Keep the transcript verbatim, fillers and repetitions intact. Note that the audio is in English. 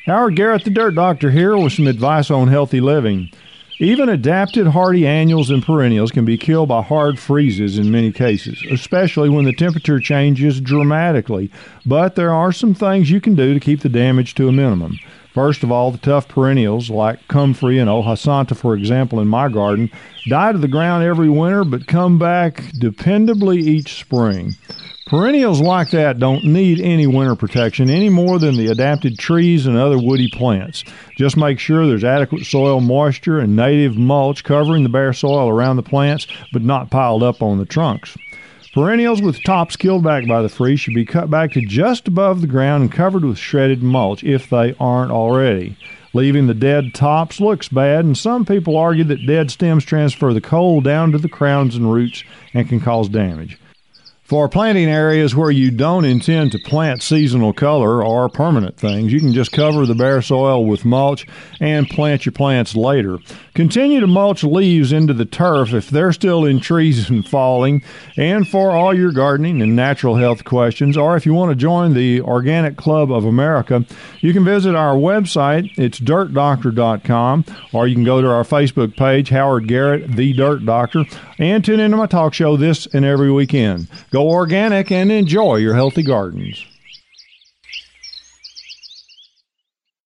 Howard Garrett, the Dirt Doctor, here with some advice on healthy living. Even adapted hardy annuals and perennials can be killed by hard freezes in many cases, especially when the temperature changes dramatically. But there are some things you can do to keep the damage to a minimum. First of all, the tough perennials like comfrey and ojasanta, for example, in my garden, die to the ground every winter but come back dependably each spring. Perennials like that don't need any winter protection any more than the adapted trees and other woody plants. Just make sure there's adequate soil moisture and native mulch covering the bare soil around the plants, but not piled up on the trunks. Perennials with tops killed back by the freeze should be cut back to just above the ground and covered with shredded mulch if they aren't already. Leaving the dead tops looks bad, and some people argue that dead stems transfer the cold down to the crowns and roots and can cause damage. For planting areas where you don't intend to plant seasonal color or permanent things, you can just cover the bare soil with mulch and plant your plants later. Continue to mulch leaves into the turf if they're still in trees and falling. And for all your gardening and natural health questions, or if you want to join the Organic Club of America, you can visit our website. It's dirt doctor dot com, or you can go to our Facebook page, Howard Garrett, The Dirt Doctor, and tune into my talk show this and every weekend. Go organic and enjoy your healthy gardens.